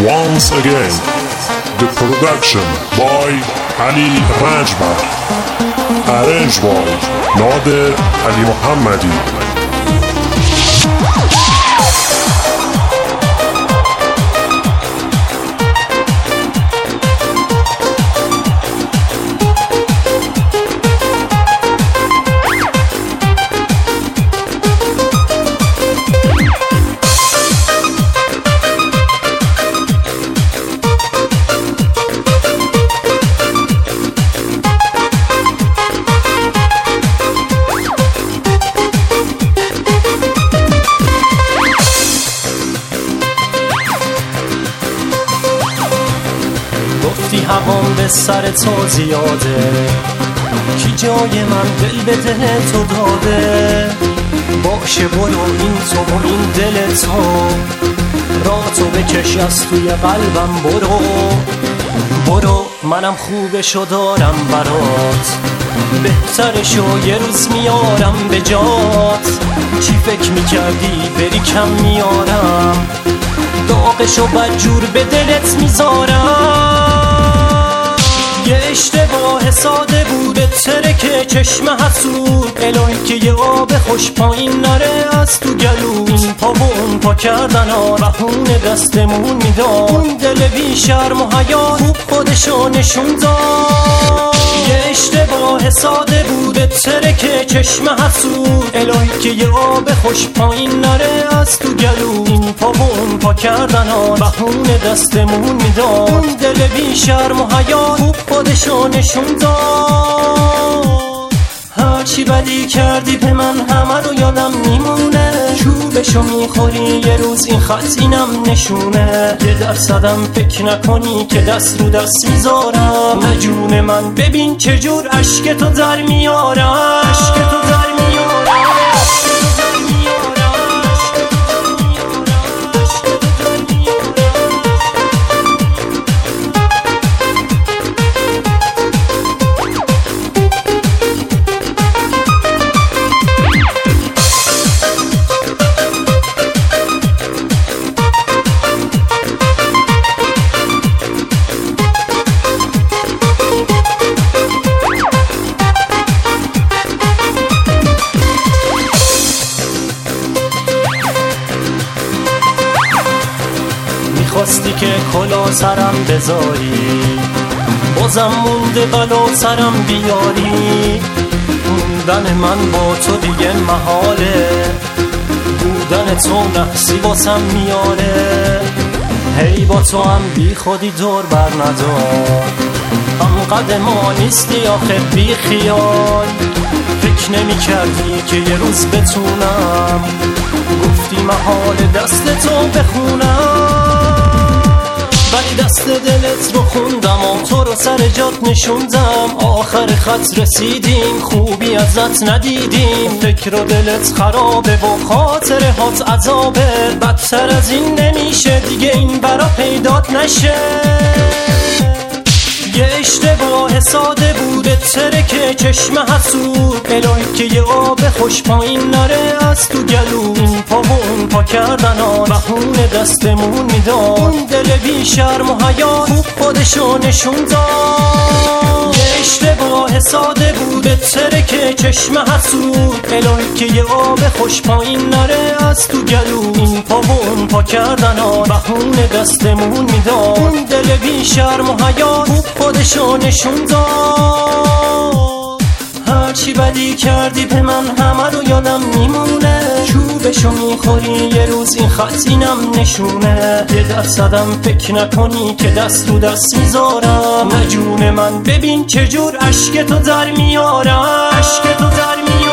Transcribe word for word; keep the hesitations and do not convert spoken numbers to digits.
once again. The production by Halil Rajbar. Arranged by Nader Ali Mohammadi. هوام به سر تو زیاده، کی جای من دل به دل تو داده. باشه برو این تو و این دل تو، راه تو بکش از توی قلبم. برو برو منم خوبشو دارم برات، بهترشو یه روز میارم به جات. چی فکر میکردی بری کم میارم، داغشو بدجور به دلت میذارم. یه اشتباه ساده بوده ترک چشم حسود، الهی که یه آب خوش پایین نره از تو گلو. این پا و اون پا کردن ها رهون دستمون میداد، اون دل بی شرم و حیا خوب خودشو نشون داد. یه اشتباه ساده بوده ترک چشم حسود، الهی که یه آب خوش پایین نره از تو گلو. این پا و اون پا کردن ها رهون دستمون میداد، اون دل بی شرم و حیا خوب خودشو نشون داد. هرچی بدی کردی به من همه رو یادم میمونه، چوبشو میخوری یه روز این خط اینم نشونه. یه درصدم فکر نکنی که دست رو دست میذارم، نه جون من ببین چجور عشق تو در میارم. عشق تو در میارم. خواستی که کلا سرم بذاری، بازم مونده بلا سرم بیاری. موندن من با تو دیگه محاله، بودن تو نحسی واسم میاره. هی با تو هم بی خودی دور بر ندار، هم قد ما نیستی آخه بی خیال. فکر نمی کردی که یه روز بتونم، گفتی محال دست تو بخونم. ولی دست دلت رو خوندم و تو رو سر جات نشوندم. آخر خط رسیدیم خوبی ازت ندیدیم، فکر و دلت خرابه و خاطر هات عذابه. بدتر از این نمیشه دیگه این برا پیدات نشه. یه اشتباه ساده بوده ترک چشم حسود، الهی که یه آب خوش پایین نره از تو گلو. این پا و اون پا کردن ها رهون دستمون میداد، اون دل بی شرم و حیا خوب خودشو نشون داد. یه اشتباه ساده بوده ترک چشم حسود، الهی که یه آب خوش پایین نره از تو گلو. این پا و اون پا کردن ها رهون دستمون میداد، اون دل بی شرم و حیا خوب خودشو نشون داد. هرچی بدی کردی به من همه رو یادم میمونه، چوبشو میخوری یه روز این خط اینم نشونه. یه درصدم فکر نکنی که دست رو دست میذارم، نه جون من ببین چجور عشق تو در میارم. عشق تو در میارم.